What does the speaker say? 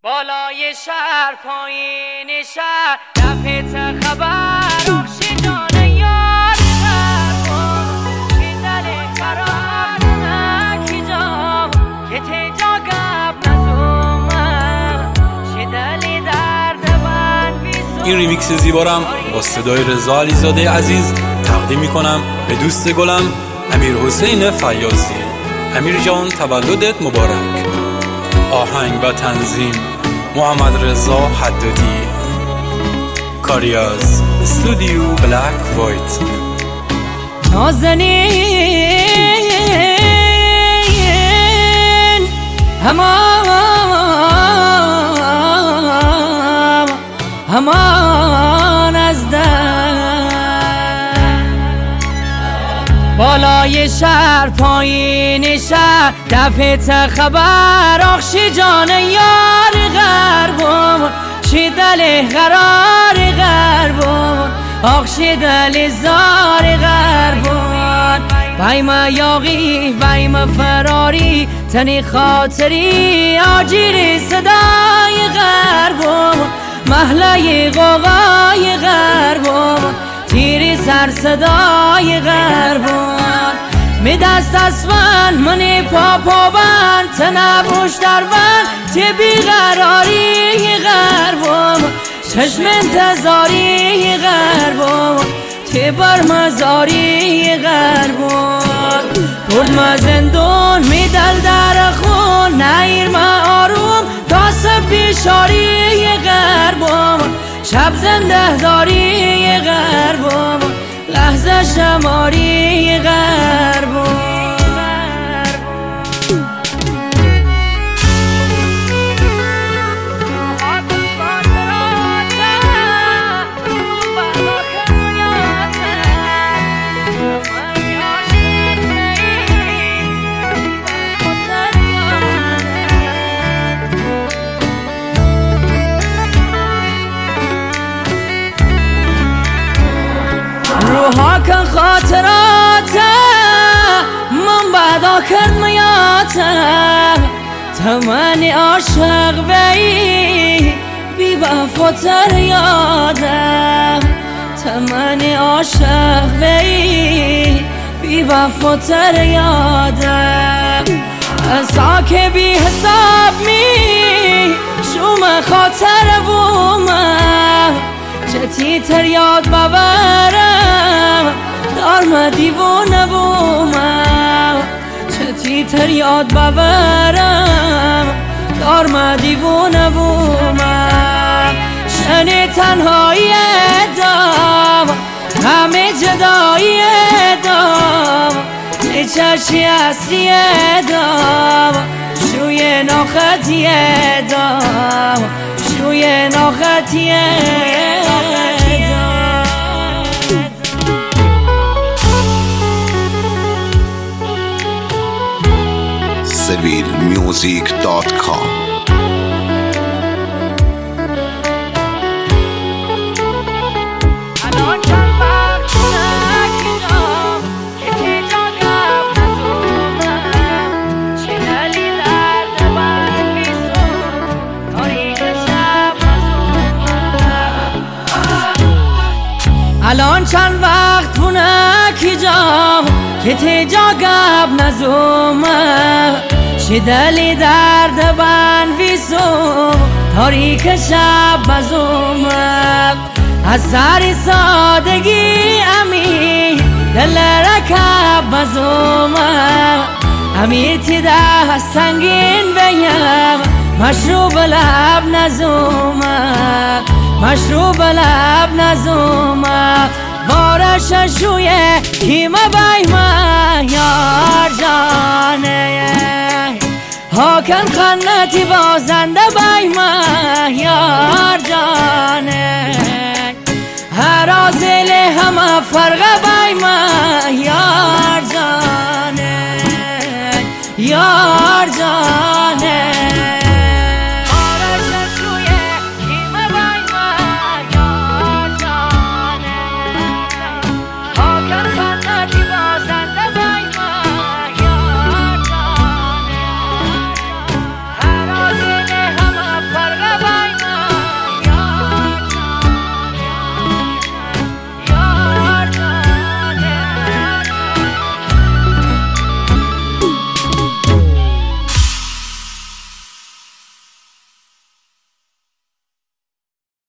بالای شهر پایین شهر دفعه خبر آخشی جان یار شدل قرار نکی جام که تجا گب نزومم شدل درد من بیزوم. این ریمیکس زیبارم با صدای رضا علیزاده عزیز تقدیم میکنم به دوست گلم امیر حسین فیاضی. امیر جان تولدت مبارک. آهنگ و تنظیم محمد رضا حدادی. کاری از استودیو بلک وایت. نازنین همان از در بالای شهر پایین شهر دفعه خبر آخشی جان یار غربون شی دل قرار غربون آخشی دل زار غربون بایم یاقی بایم فراری تنی خاطری آجیری صدای غربون محله غوغای غربون تیری سر صدای غربون می دست اسمن منی پا بند تنبوش در بند تی بیقراری غربون چشم انتظاری غربون تی برمزاری غربون برد ما زندون می دل در خون نیر ما آروم کاسب بیشاری غربون شب زنده داری غربون لحظه شماری غربون. روحا کن خاطرات من بعد آخر میاتم تمنی عاشق بی بی وفاتر یادم تمنی عاشق بی بی وفاتر یادم ساک بی حساب می شوم خاطر بومم چتی تر یاد ببرم دارم دیوونه بومم چتی تر یاد ببرم دارم دیوونه بومم شنی تنهایی دام همه جدایی دام چشی اصلی دام شوی ناخطی دام شوی ناخطی civilmusic.com. الان چند وقت بونه کی جام که تجا گب نزومه شدلی درد بن ویسوم تاریک شب بزومه از سر سادگی امی دل رکب بزومه امی تیده سنگین بیم مشروب لب نزومه مشروب لب نزومه بارش شویه کیمه بایمه یار جانه هاکن خنتی بازنده بایمه یار